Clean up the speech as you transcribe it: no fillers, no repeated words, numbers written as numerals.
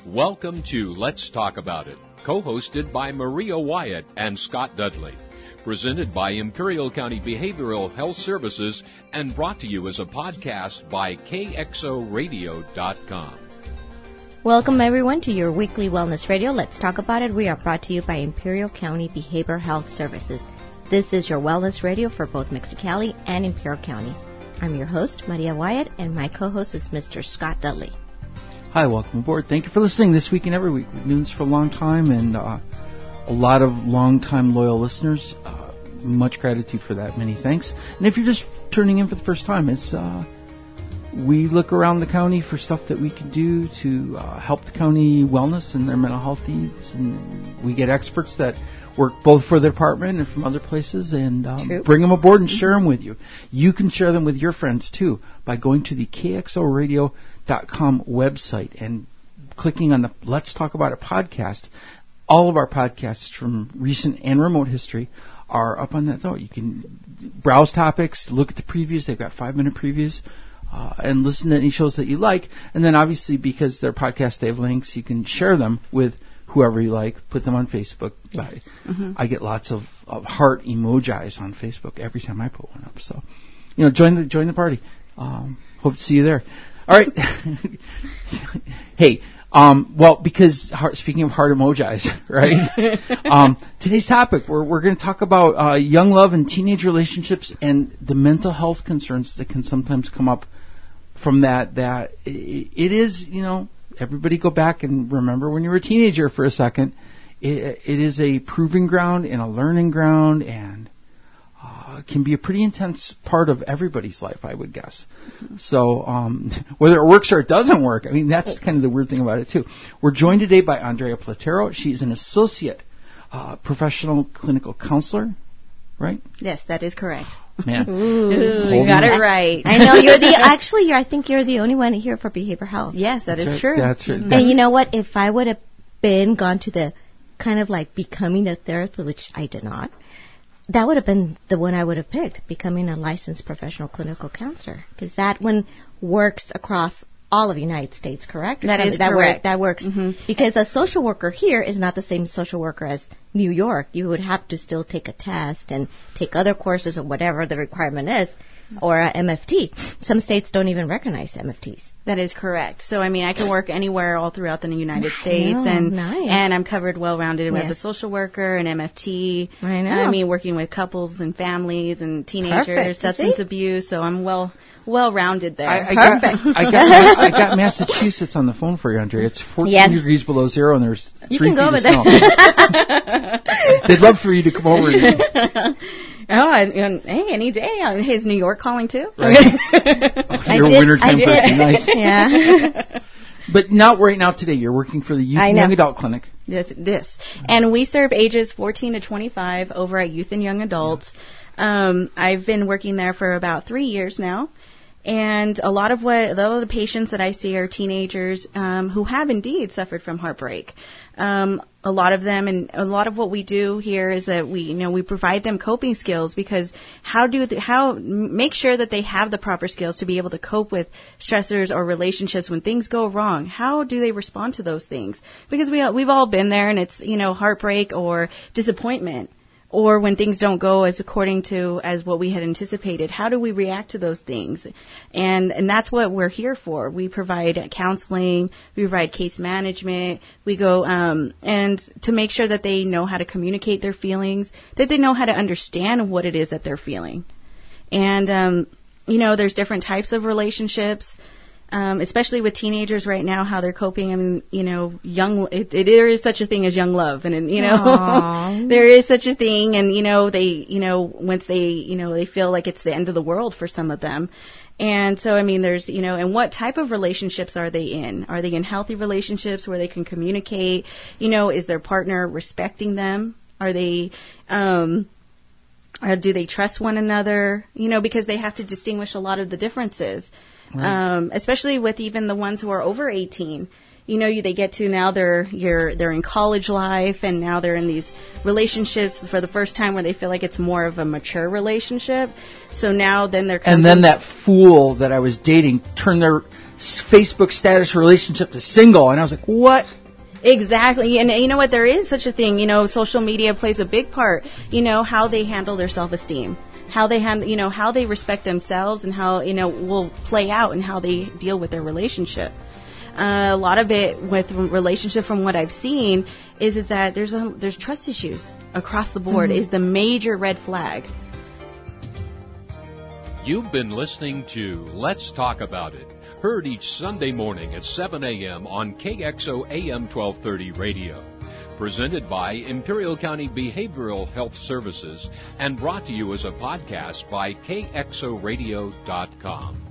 Welcome to Let's Talk About It, co-hosted by Maria Wyatt and Scott Dudley. Presented by Imperial County Behavioral Health Services and brought to you as a podcast by KXORadio.com. Welcome everyone to your weekly wellness radio. Let's Talk About It. We are brought to you by Imperial County Behavioral Health Services. This is your wellness radio for both Mexicali and Imperial County. I'm your host, Maria Wyatt, and my co-host is Mr. Scott Dudley. Hi, welcome aboard. Thank you for listening this week and every week. We've been doing this for a long time, and a lot of long-time loyal listeners. Much gratitude for that. Many thanks. And if you're just turning in for the first time, it's we look around the county for stuff that we can do to help the county wellness and their mental health needs. And we get experts that work both for the department and from other places and bring them aboard and share them with you. You can share them with your friends, too, by going to the KXORadio.com website and clicking on the Let's Talk About It podcast. All of our podcasts from recent and remote history are up on that, though. You can browse topics, look at the previews. They've got 5-minute previews. And listen to any shows that you like. And then obviously, because they're podcasts, they have links. You can share them with whoever you like. Put them on Facebook. Yes. I get lots of heart emojis on Facebook every time I put one up. So, join the party. Hope to see you there. All right. Hey, because speaking of heart emojis, right? Today's topic, we're going to talk about young love and teenage relationships and the mental health concerns that can sometimes come up from that. That it is, everybody go back and remember when you were a teenager for a second. It is a proving ground and a learning ground, and can be a pretty intense part of everybody's life, I would guess. So whether it works or it doesn't work, that's kind of the weird thing about it, too. We're joined today by Andrea Platero. She's an associate professional clinical counselor, right? Yes, that is correct. Man. You got it right. I know. I think you're the only one here for behavioral health. Yes, that is true. That's right. And you know what? If I would have gone to the kind of like becoming a therapist, which I did not, that would have been the one I would have picked, becoming a licensed professional clinical counselor, because that one works across all of the United States, correct? That is correct. That works. Mm-hmm. Because a social worker here is not the same social worker as New York. You would have to still take a test and take other courses or whatever the requirement is, or a MFT. Some states don't even recognize MFTs. That is correct. So, I can work anywhere all throughout the United States. And I'm covered well-rounded as a social worker, an MFT. I know. Working with couples and families and teenagers, substance abuse. So I'm well-rounded there. I got Massachusetts on the phone for you, Andrea. It's 14 degrees below zero, and there's 3 feet of snow. They'd love for you to come over. Hey, any day. Is New York calling too? Right. You're a wintertime person. Nice. Yeah. But not right now today. You're working for the Youth and Young Adult Clinic. This. And we serve ages 14 to 25 over at Youth and Young Adults. I've been working there for about 3 years now. And a lot of the patients that I see are teenagers who have indeed suffered from heartbreak. A lot of them, and a lot of what we do here is that we provide them coping skills, because make sure that they have the proper skills to be able to cope with stressors or relationships when things go wrong. How do they respond to those things? Because we've all been there, and it's heartbreak or disappointment, or when things don't go as what we had anticipated. How do we react to those things? And that's what we're here for. We provide counseling, we provide case management, we go and to make sure that they know how to communicate their feelings, that they know how to understand what it is that they're feeling. And there's different types of relationships. Especially with teenagers right now, how they're coping. There is such a thing as young love, and there is such a thing, and once they feel like it's the end of the world for some of them. And so, there's, and what type of relationships are they in? Are they in healthy relationships where they can communicate? Is their partner respecting them? Are they, do they trust one another? Because they have to distinguish a lot of the differences. Right. Especially with even the ones who are over 18. they get to now they're in college life, and now they're in these relationships for the first time where they feel like it's more of a mature relationship. So now then and then that fool that I was dating turned their Facebook status relationship to single, and I was like, what? Exactly. And you know what? There is such a thing. Social media plays a big part. How they handle their self-esteem, how they how they respect themselves, and how, will play out in how they deal with their relationship. A lot of it with relationship, from what I've seen, is that there's trust issues across the board. Is the major red flag. You've been listening to Let's Talk About It, heard each Sunday morning at 7 a.m. on KXO AM 1230 radio. Presented by Imperial County Behavioral Health Services and brought to you as a podcast by KXORadio.com.